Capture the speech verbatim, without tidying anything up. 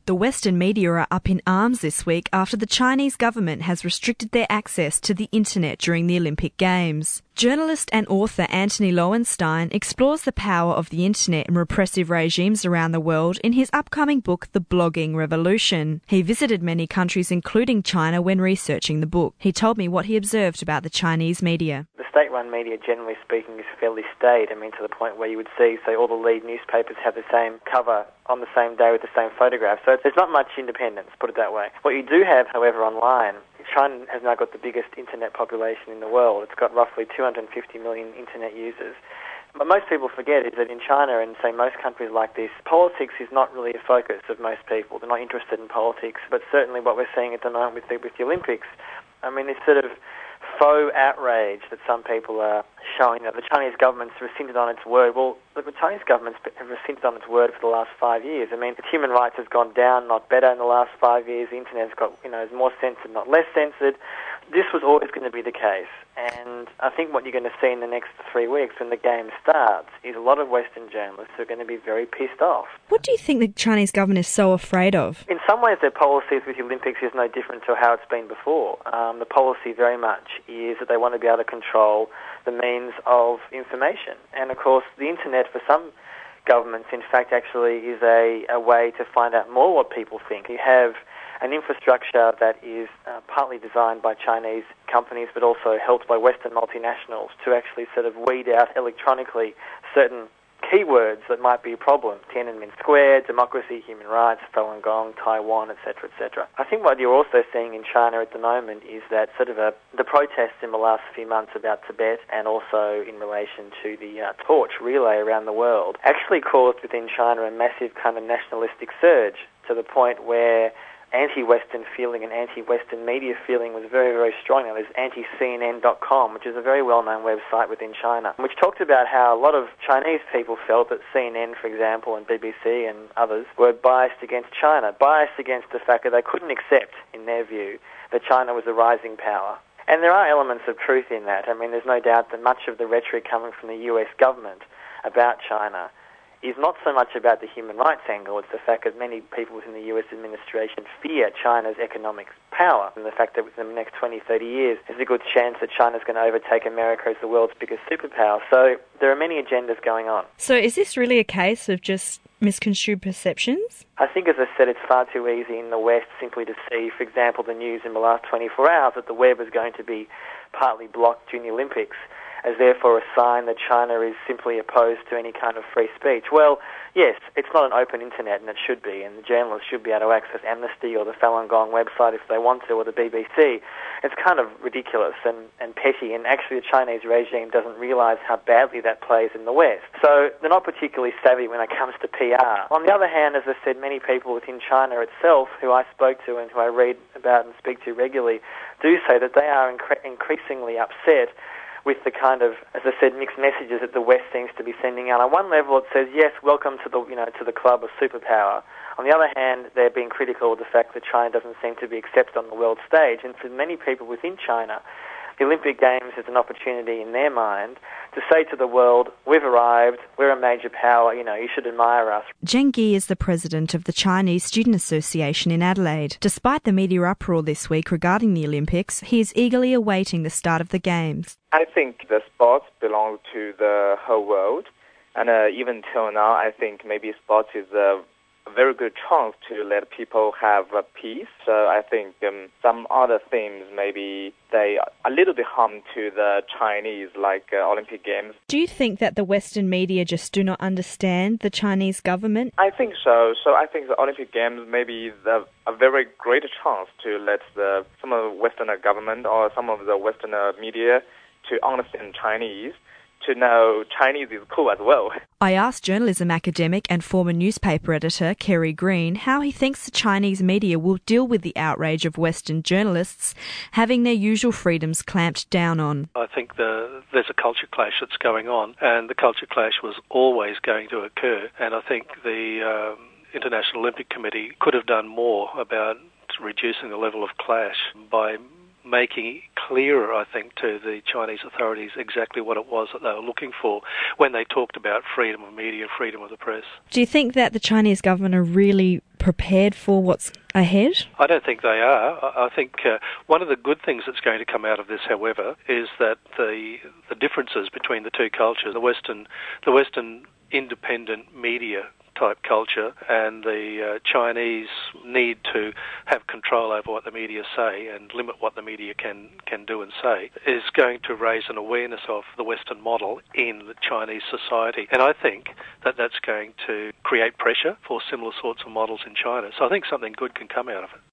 The Western media are up in arms this week after the Chinese government has restricted their access to the internet during the Olympic Games. Journalist and author Anthony Lowenstein explores the power of the internet and repressive regimes around the world in his upcoming book, The Blogging Revolution. He visited many countries, including China, when researching the book. He told me what he observed about the Chinese media. The state-run media, generally speaking, is fairly staid. I mean, to the point where you would see, say, all the lead newspapers have the same cover on the same day with the same photograph. So there's not much independence, put it that way. What you do have, however, online, China has now got the biggest internet population in the world. It's got roughly two hundred fifty million internet users. But most people forget is that in China and, say, most countries like this, politics is not really a focus of most people. They're not interested in politics. But certainly what we're seeing at the moment with the, with the Olympics, I mean, this sort of faux outrage that some people are showing that the Chinese government's rescinded on its word. Well, look, the Chinese government's rescinded on its word for the last five years. I mean, human rights has gone down, not better, in the last five years. The internet's got, you know, is more censored, not less censored. This was always going to be the case. And I think what you're going to see in the next three weeks when the game starts is a lot of Western journalists who are going to be very pissed off. What do you think the Chinese government is so afraid of? In some ways, their policies with the Olympics is no different to how it's been before. Um, the policy very much is that they want to be able to control the means of information. And, of course, the internet for some governments, in fact, actually is a, a way to find out more what people think. You have an infrastructure that is uh, partly designed by Chinese companies but also helped by Western multinationals to actually sort of weed out electronically certain keywords that might be a problem. Tiananmen Square, democracy, human rights, Falun Gong, Taiwan, et cetera, et cetera. I think what you're also seeing in China at the moment is that sort of a, the protests in the last few months about Tibet and also in relation to the uh, torch relay around the world actually caused within China a massive kind of nationalistic surge to the point where anti-Western feeling and anti-Western media feeling was very, very strong. Now, there's anti C N N dot com, which is a very well-known website within China, which talked about how a lot of Chinese people felt that C N N, for example, and B B C and others were biased against China, biased against the fact that they couldn't accept, in their view, that China was a rising power. And there are elements of truth in that. I mean, there's no doubt that much of the rhetoric coming from the U S government about China is not so much about the human rights angle. It's the fact that many people within the U S administration fear China's economic power and the fact that within the next twenty, thirty years there's a good chance that China's going to overtake America as the world's biggest superpower. So there are many agendas going on. So is this really a case of just misconstrued perceptions? I think, as I said, it's far too easy in the West simply to see, for example, the news in the last twenty-four hours that the web is going to be partly blocked during the Olympics, as therefore a sign that China is simply opposed to any kind of free speech. Well, yes, it's not an open internet, and it should be, and the journalists should be able to access Amnesty or the Falun Gong website if they want to, or the B B C. It's kind of ridiculous and, and petty, and actually the Chinese regime doesn't realise how badly that plays in the West. So they're not particularly savvy when it comes to P R. On the other hand, as I said, many people within China itself, who I spoke to and who I read about and speak to regularly, do say that they are incre- increasingly upset with the kind of, as I said, mixed messages that the West seems to be sending out. On one level, it says, yes, welcome to the, you know, to the club of superpower. On the other hand, they're being critical of the fact that China doesn't seem to be accepted on the world stage. And for many people within China, the Olympic Games is an opportunity in their mind to say to the world, we've arrived, we're a major power, you know, you should admire us. Zheng Ge is the president of the Chinese Student Association in Adelaide. Despite the media uproar this week regarding the Olympics, he is eagerly awaiting the start of the Games. I think the sports belong to the whole world, and uh, even till now, I think maybe sports is a a very good chance to let people have a peace. So I think um, some other things, maybe they are a little bit harm to the Chinese, like uh, Olympic Games. Do you think that the Western media just do not understand the Chinese government? I think so. So I think the Olympic Games may be the, a very great chance to let the, some of the Western government or some of the Western media to understand Chinese, to know Chinese is cool as well. I asked journalism academic and former newspaper editor Kerry Green how he thinks the Chinese media will deal with the outrage of Western journalists having their usual freedoms clamped down on. I think the, there's a culture clash that's going on, and the culture clash was always going to occur, and I think the um, International Olympic Committee could have done more about reducing the level of clash by making clearer, I think, to the Chinese authorities exactly what it was that they were looking for when they talked about freedom of media, freedom of the press. Do you think that the Chinese government are really prepared for what's ahead? I don't think they are. I think uh, one of the good things that's going to come out of this, however, is that the the differences between the two cultures, the Western, the Western independent media type culture and the uh, Chinese need to have control over what the media say and limit what the media can, can do and say, is going to raise an awareness of the Western model in the Chinese society. And I think that that's going to create pressure for similar sorts of models in China. So I think something good can come out of it.